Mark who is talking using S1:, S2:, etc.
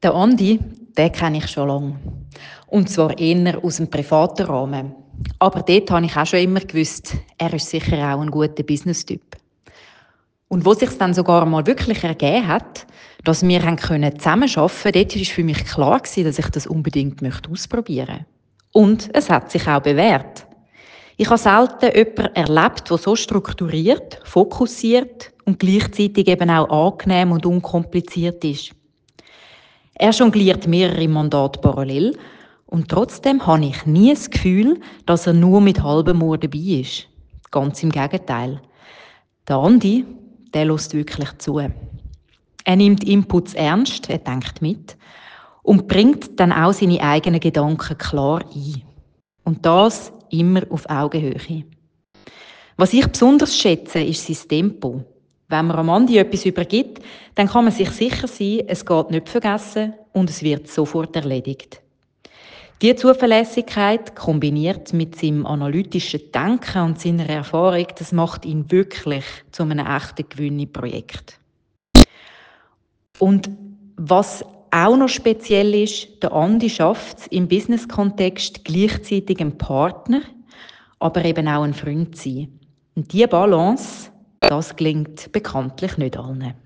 S1: Den Andi, den kenne ich schon lange. Und zwar eher aus dem privaten Rahmen. Aber dort habe ich auch schon immer gewusst, er ist sicher auch ein guter Business-Typ. Und wo es sich dann sogar mal wirklich ergeben hat, dass wir zusammenarbeiten konnten, dort war für mich klar, dass ich das unbedingt ausprobieren möchte. Und es hat sich auch bewährt. Ich habe selten jemanden erlebt, der so strukturiert, fokussiert und gleichzeitig eben auch angenehm und unkompliziert ist. Er jongliert mehrere Mandate parallel und trotzdem habe ich nie das Gefühl, dass er nur mit halbem Ohr dabei ist. Ganz im Gegenteil. Der Andi, der hört wirklich zu. Er nimmt Inputs ernst, er denkt mit und bringt dann auch seine eigenen Gedanken klar ein. Und das immer auf Augenhöhe. Was ich besonders schätze, ist sein Tempo. Wenn man am Andi etwas übergibt, dann kann man sich sicher sein, es geht nicht vergessen und es wird sofort erledigt. Diese Zuverlässigkeit, kombiniert mit seinem analytischen Denken und seiner Erfahrung, das macht ihn wirklich zu einem echten Gewinn im Projekt. Und was auch noch speziell ist, der Andi schafft es im Business-Kontext gleichzeitig ein Partner, aber eben auch ein Freund zu sein. Und diese Balance, das gelingt bekanntlich nicht allen.